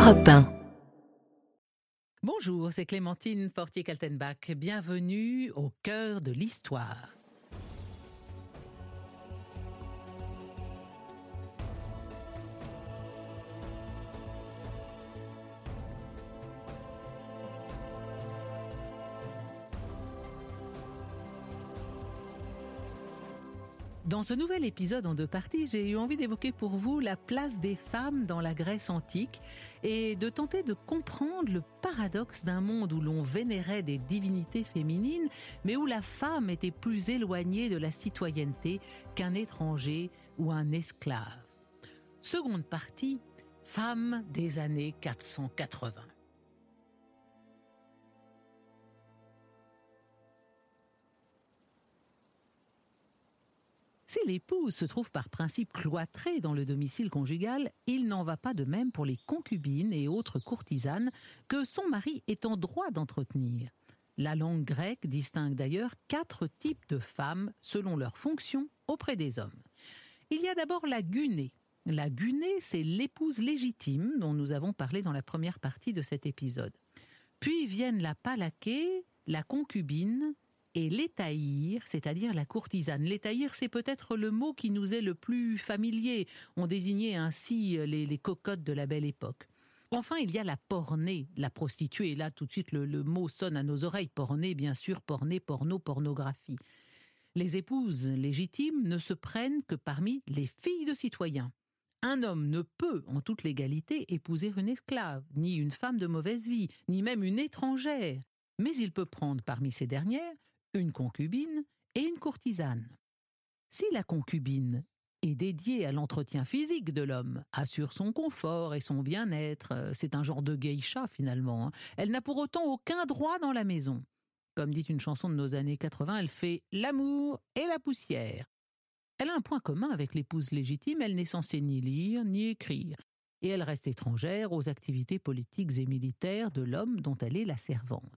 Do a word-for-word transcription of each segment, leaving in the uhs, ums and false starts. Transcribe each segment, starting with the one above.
Europe un. Bonjour, c'est Clémentine Fortier-Kaltenbach. Bienvenue au cœur de l'histoire. Dans ce nouvel épisode en deux parties, j'ai eu envie d'évoquer pour vous la place des femmes dans la Grèce antique et de tenter de comprendre le paradoxe d'un monde où l'on vénérait des divinités féminines, mais où la femme était plus éloignée de la citoyenneté qu'un étranger ou un esclave. Seconde partie, femmes des années quatre cent quatre-vingts. Si l'épouse se trouve par principe cloîtrée dans le domicile conjugal, il n'en va pas de même pour les concubines et autres courtisanes que son mari est en droit d'entretenir. La langue grecque distingue d'ailleurs quatre types de femmes selon leur fonction auprès des hommes. Il y a d'abord la gunée. La gunée, c'est l'épouse légitime dont nous avons parlé dans la première partie de cet épisode. Puis viennent la palaké, la concubine et l'étaïr, c'est-à-dire la courtisane. L'étaïr, c'est peut-être le mot qui nous est le plus familier. On désignait ainsi les, les cocottes de la belle époque. Enfin, il y a la pornée, la prostituée. Et là, tout de suite, le, le mot sonne à nos oreilles. Pornée, bien sûr, pornée, porno, pornographie. Les épouses légitimes ne se prennent que parmi les filles de citoyens. Un homme ne peut, en toute légalité, épouser une esclave, ni une femme de mauvaise vie, ni même une étrangère. Mais il peut prendre parmi ces dernières une concubine et une courtisane. Si la concubine est dédiée à l'entretien physique de l'homme, assure son confort et son bien-être, c'est un genre de geisha finalement, hein, elle n'a pour autant aucun droit dans la maison. Comme dit une chanson de nos années quatre-vingts, elle fait l'amour et la poussière. Elle a un point commun avec l'épouse légitime, elle n'est censée ni lire ni écrire. Et elle reste étrangère aux activités politiques et militaires de l'homme dont elle est la servante.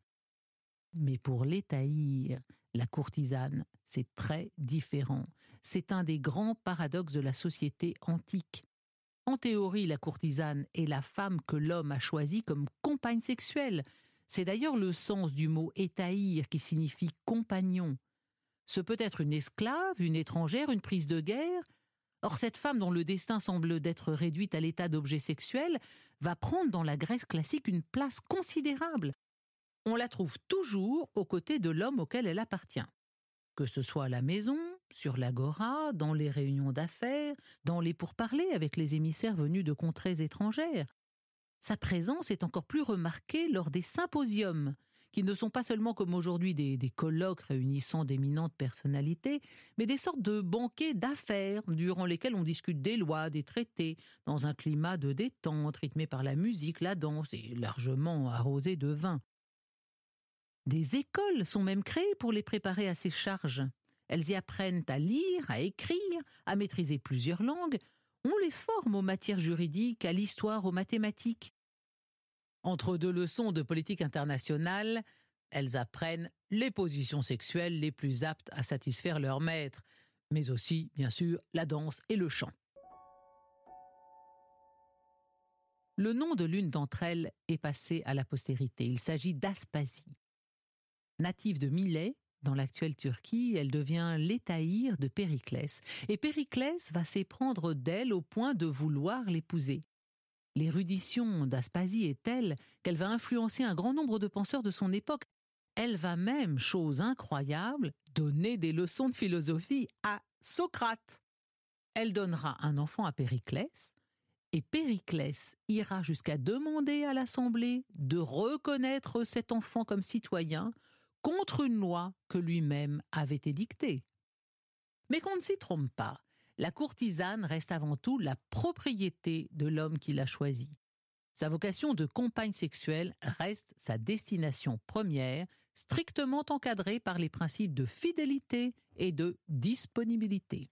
Mais pour l'étaïr, la courtisane, c'est très différent. C'est un des grands paradoxes de la société antique. En théorie, la courtisane est la femme que l'homme a choisie comme compagne sexuelle. C'est d'ailleurs le sens du mot étaïr qui signifie compagnon. Ce peut être une esclave, une étrangère, une prise de guerre. Or, cette femme dont le destin semble d'être réduite à l'état d'objet sexuel va prendre dans la Grèce classique une place considérable. On la trouve toujours aux côtés de l'homme auquel elle appartient. Que ce soit à la maison, sur l'agora, dans les réunions d'affaires, dans les pourparlers avec les émissaires venus de contrées étrangères. Sa présence est encore plus remarquée lors des symposiums, qui ne sont pas seulement comme aujourd'hui des, des colloques réunissant d'éminentes personnalités, mais des sortes de banquets d'affaires durant lesquels on discute des lois, des traités, dans un climat de détente rythmé par la musique, la danse et largement arrosé de vin. Des écoles sont même créées pour les préparer à ces charges. Elles y apprennent à lire, à écrire, à maîtriser plusieurs langues. On les forme aux matières juridiques, à l'histoire, aux mathématiques. Entre deux leçons de politique internationale, elles apprennent les positions sexuelles les plus aptes à satisfaire leur maître, mais aussi, bien sûr, la danse et le chant. Le nom de l'une d'entre elles est passé à la postérité. Il s'agit d'Aspasie. Native de Milet, dans l'actuelle Turquie, elle devient l'étaïr de Périclès. Et Périclès va s'éprendre d'elle au point de vouloir l'épouser. L'érudition d'Aspasie est telle qu'elle va influencer un grand nombre de penseurs de son époque. Elle va même, chose incroyable, donner des leçons de philosophie à Socrate. Elle donnera un enfant à Périclès, et Périclès ira jusqu'à demander à l'Assemblée de reconnaître cet enfant comme citoyen contre une loi que lui-même avait édictée. Mais qu'on ne s'y trompe pas, la courtisane reste avant tout la propriété de l'homme qui l'a choisie. Sa vocation de compagne sexuelle reste sa destination première, strictement encadrée par les principes de fidélité et de disponibilité.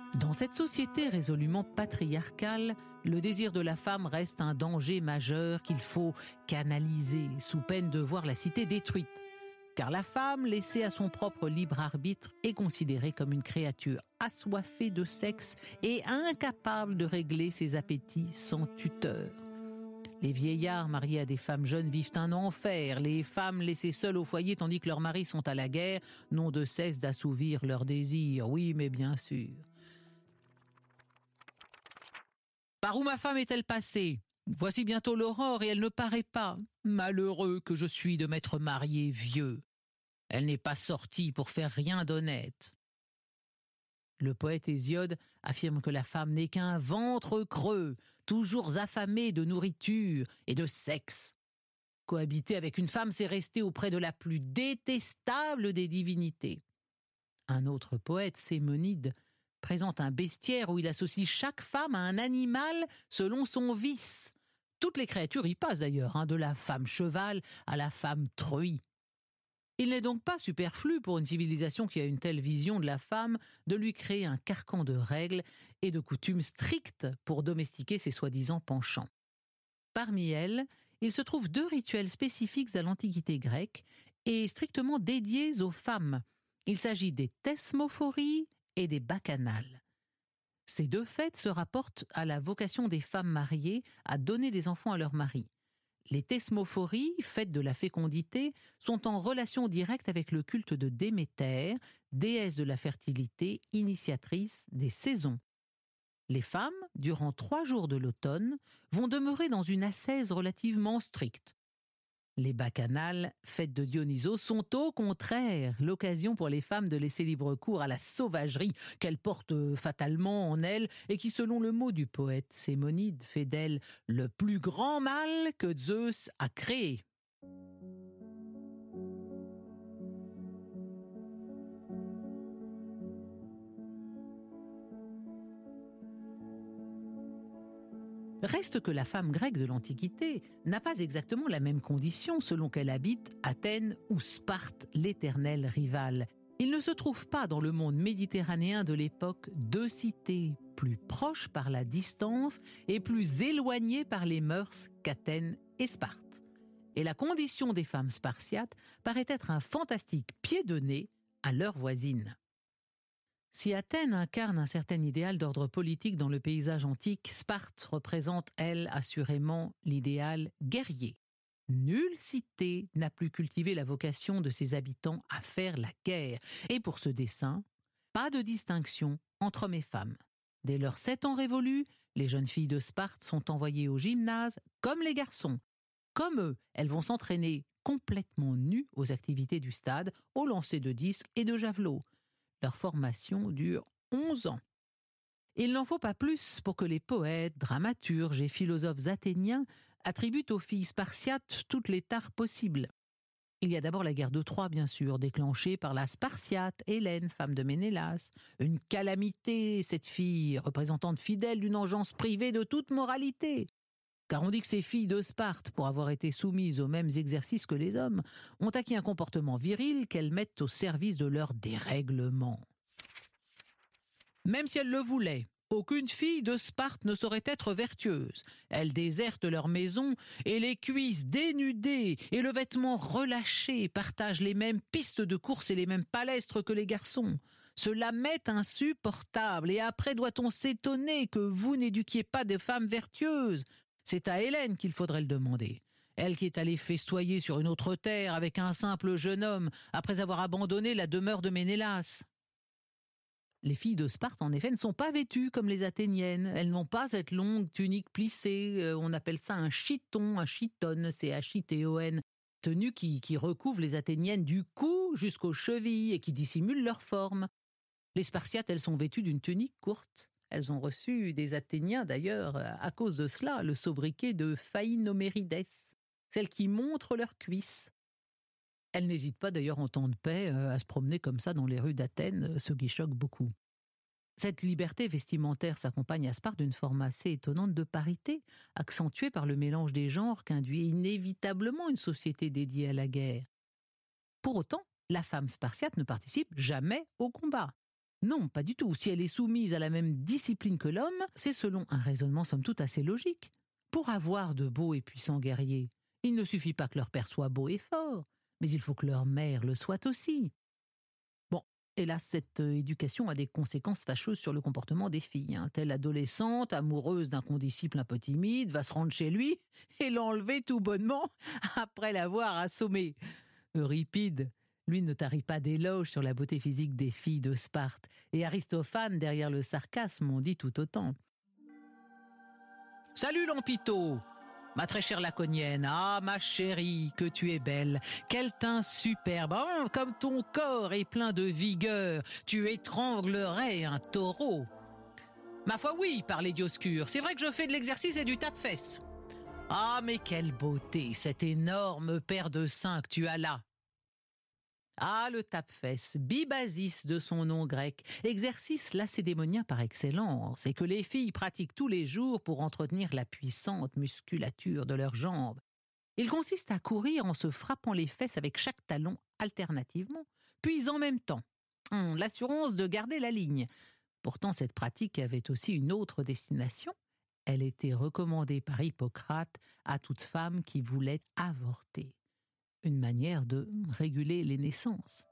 Dans cette société résolument patriarcale, le désir de la femme reste un danger majeur qu'il faut canaliser sous peine de voir la cité détruite. Car la femme, laissée à son propre libre arbitre, est considérée comme une créature assoiffée de sexe et incapable de régler ses appétits sans tuteur. Les vieillards mariés à des femmes jeunes vivent un enfer. Les femmes laissées seules au foyer tandis que leurs maris sont à la guerre n'ont de cesse d'assouvir leurs désirs. Oui, mais bien sûr. Par où ma femme est-elle passée ? Voici bientôt l'aurore et elle ne paraît pas. Malheureux que je suis de m'être marié vieux. Elle n'est pas sortie pour faire rien d'honnête. Le poète Hésiode affirme que la femme n'est qu'un ventre creux, toujours affamé de nourriture et de sexe. Cohabiter avec une femme, c'est rester auprès de la plus détestable des divinités. Un autre poète, Sémonide, présente un bestiaire où il associe chaque femme à un animal selon son vice. Toutes les créatures y passent d'ailleurs, hein, de la femme cheval à la femme truie. Il n'est donc pas superflu pour une civilisation qui a une telle vision de la femme de lui créer un carcan de règles et de coutumes strictes pour domestiquer ses soi-disant penchants. Parmi elles, il se trouve deux rituels spécifiques à l'Antiquité grecque et strictement dédiés aux femmes. Il s'agit des thesmophories et des bacchanales. Ces deux fêtes se rapportent à la vocation des femmes mariées à donner des enfants à leur mari. Les thesmophories, fêtes de la fécondité, sont en relation directe avec le culte de Déméter, déesse de la fertilité, initiatrice des saisons. Les femmes, durant trois jours de l'automne, vont demeurer dans une ascèse relativement stricte. Les bacchanales, fêtes de Dionysos, sont au contraire l'occasion pour les femmes de laisser libre cours à la sauvagerie qu'elles portent fatalement en elles et qui, selon le mot du poète Sémonide, fait d'elles le plus grand mal que Zeus a créé. Reste que la femme grecque de l'Antiquité n'a pas exactement la même condition selon qu'elle habite Athènes ou Sparte, l'éternelle rivale. Il ne se trouve pas dans le monde méditerranéen de l'époque deux cités plus proches par la distance et plus éloignées par les mœurs qu'Athènes et Sparte. Et la condition des femmes spartiates paraît être un fantastique pied de nez à leurs voisines. Si Athènes incarne un certain idéal d'ordre politique dans le paysage antique, Sparte représente, elle, assurément l'idéal guerrier. Nulle cité n'a plus cultivé la vocation de ses habitants à faire la guerre. Et pour ce dessein, pas de distinction entre hommes et femmes. Dès leurs sept ans révolus, les jeunes filles de Sparte sont envoyées au gymnase comme les garçons. Comme eux, elles vont s'entraîner complètement nues aux activités du stade, au lancer de disques et de javelots. Leur formation dure onze ans. Il n'en faut pas plus pour que les poètes, dramaturges et philosophes athéniens attribuent aux filles spartiates toutes les tares possibles. Il y a d'abord la guerre de Troie, bien sûr, déclenchée par la Spartiate, Hélène, femme de Ménélas. Une calamité, cette fille, représentante fidèle d'une engeance privée de toute moralité. Car on dit que ces filles de Sparte, pour avoir été soumises aux mêmes exercices que les hommes, ont acquis un comportement viril qu'elles mettent au service de leur dérèglement. Même si elles le voulaient, aucune fille de Sparte ne saurait être vertueuse. Elles désertent leur maison et les cuisses dénudées et le vêtement relâché partagent les mêmes pistes de course et les mêmes palestres que les garçons. Cela m'est insupportable et après doit-on s'étonner que vous n'éduquiez pas de femmes vertueuses ? C'est à Hélène qu'il faudrait le demander. Elle qui est allée festoyer sur une autre terre avec un simple jeune homme après avoir abandonné la demeure de Ménélas. Les filles de Sparte, en effet, ne sont pas vêtues comme les Athéniennes. Elles n'ont pas cette longue tunique plissée. Euh, on appelle ça un chiton, un chiton, c'est H I T O N. Tenue qui, qui recouvre les Athéniennes du cou jusqu'aux chevilles et qui dissimule leur forme. Les Spartiates, elles sont vêtues d'une tunique courte. Elles ont reçu des Athéniens, d'ailleurs, à cause de cela, le sobriquet de Phaïnomérides, celles qui montrent leurs cuisses. Elles n'hésitent pas, d'ailleurs, en temps de paix, à se promener comme ça dans les rues d'Athènes, ce qui choque beaucoup. Cette liberté vestimentaire s'accompagne à Sparte d'une forme assez étonnante de parité, accentuée par le mélange des genres qu'induit inévitablement une société dédiée à la guerre. Pour autant, la femme spartiate ne participe jamais au combat. Non, pas du tout. Si elle est soumise à la même discipline que l'homme, c'est selon un raisonnement somme toute assez logique. Pour avoir de beaux et puissants guerriers, il ne suffit pas que leur père soit beau et fort, mais il faut que leur mère le soit aussi. Bon, hélas, cette euh, éducation a des conséquences fâcheuses sur le comportement des filles. Hein. Telle adolescente, amoureuse d'un condisciple un peu timide, va se rendre chez lui et l'enlever tout bonnement après l'avoir assommé. Euripide, lui, ne tarit pas d'éloges sur la beauté physique des filles de Sparte, et Aristophane, derrière le sarcasme, en dit tout autant. « Salut Lampito, ma très chère laconienne, ah ma chérie, que tu es belle, quel teint superbe, oh, comme ton corps est plein de vigueur, tu étranglerais un taureau. Ma foi oui, parlait Dioscure, c'est vrai que je fais de l'exercice et du tape-fesses. Ah mais quelle beauté, cette énorme paire de seins que tu as là. Ah, le tape-fesses, bibasis de son nom grec, exercice lacédémonien par excellence, et que les filles pratiquent tous les jours pour entretenir la puissante musculature de leurs jambes. Il consiste à courir en se frappant les fesses avec chaque talon alternativement, puis en même temps. Hum, l'assurance de garder la ligne. Pourtant, cette pratique avait aussi une autre destination. Elle était recommandée par Hippocrate à toute femme qui voulait avorter. Une manière de réguler les naissances.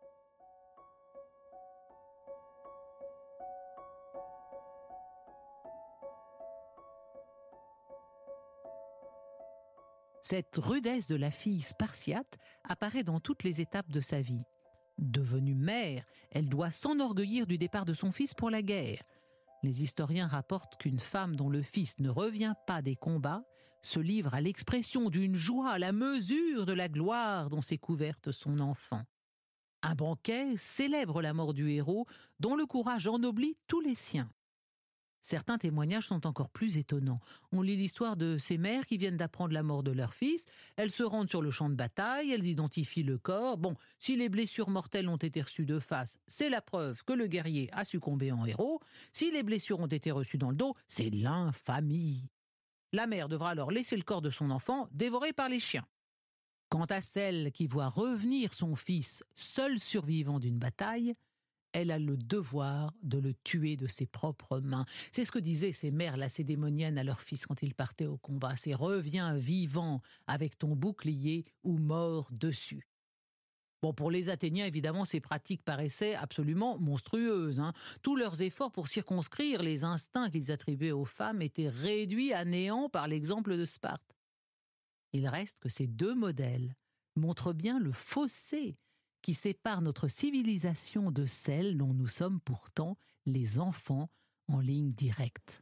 Cette rudesse de la fille spartiate apparaît dans toutes les étapes de sa vie. Devenue mère, elle doit s'enorgueillir du départ de son fils pour la guerre. Les historiens rapportent qu'une femme dont le fils ne revient pas des combats se livre à l'expression d'une joie à la mesure de la gloire dont s'est couverte son enfant. Un banquet célèbre la mort du héros dont le courage ennoblit tous les siens. Certains témoignages sont encore plus étonnants. On lit l'histoire de ces mères qui viennent d'apprendre la mort de leur fils. Elles se rendent sur le champ de bataille, elles identifient le corps. Bon, si les blessures mortelles ont été reçues de face, c'est la preuve que le guerrier a succombé en héros. Si les blessures ont été reçues dans le dos, c'est l'infamie. La mère devra alors laisser le corps de son enfant dévoré par les chiens. Quant à celle qui voit revenir son fils seul survivant d'une bataille, elle a le devoir de le tuer de ses propres mains. C'est ce que disaient ces mères lacédémoniennes à leur fils quand il partait au combat. C'est « reviens vivant avec ton bouclier ou mort dessus ». Bon, pour les Athéniens, évidemment, ces pratiques paraissaient absolument monstrueuses. Hein. Tous leurs efforts pour circonscrire les instincts qu'ils attribuaient aux femmes étaient réduits à néant par l'exemple de Sparte. Il reste que ces deux modèles montrent bien le fossé qui sépare notre civilisation de celle dont nous sommes pourtant les enfants en ligne directe.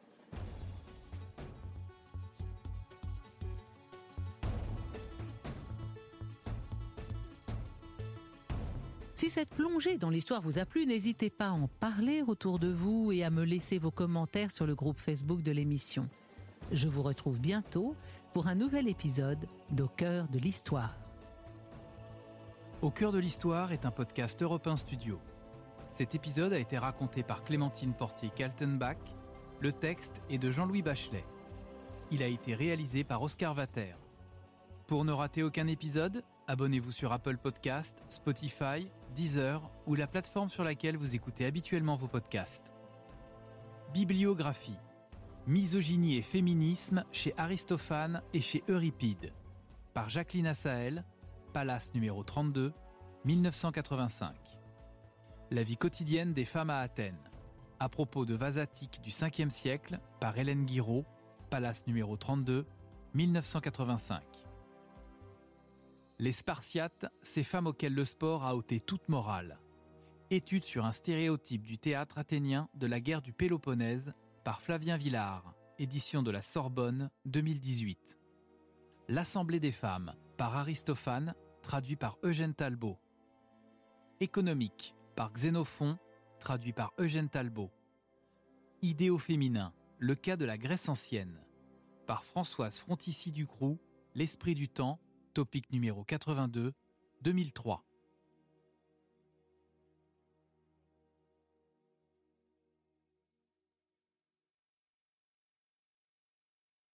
Si cette plongée dans l'histoire vous a plu, n'hésitez pas à en parler autour de vous et à me laisser vos commentaires sur le groupe Facebook de l'émission. Je vous retrouve bientôt pour un nouvel épisode d'Au cœur de l'histoire. Au cœur de l'histoire est un podcast Europe un Studio. Cet épisode a été raconté par Clémentine Portier-Kaltenbach. Le texte est de Jean-Louis Bachelet. Il a été réalisé par Oscar Vater. Pour ne rater aucun épisode, abonnez-vous sur Apple Podcasts, Spotify, Deezer ou la plateforme sur laquelle vous écoutez habituellement vos podcasts. Bibliographie. Misogynie et féminisme chez Aristophane et chez Euripide. Par Jacqueline Assaël, Palace numéro trente-deux, dix-neuf cent quatre-vingt-cinq. La vie quotidienne des femmes à Athènes. À propos de Vasatique du cinquième siècle, par Hélène Guiraud, Palace numéro trente-deux, dix-neuf cent quatre-vingt-cinq. Les Spartiates, ces femmes auxquelles le sport a ôté toute morale. Étude sur un stéréotype du théâtre athénien de la guerre du Péloponnèse, par Flavien Villard, édition de la Sorbonne, deux mille dix-huit. L'Assemblée des femmes, par Aristophane, traduit par Eugène Talbot. Économique, par Xénophon, traduit par Eugène Talbot. Idéaux féminins, le cas de la Grèce ancienne, par Françoise Frontici-Ducroux, L'esprit du temps, topic numéro quatre-vingt-deux, deux mille trois.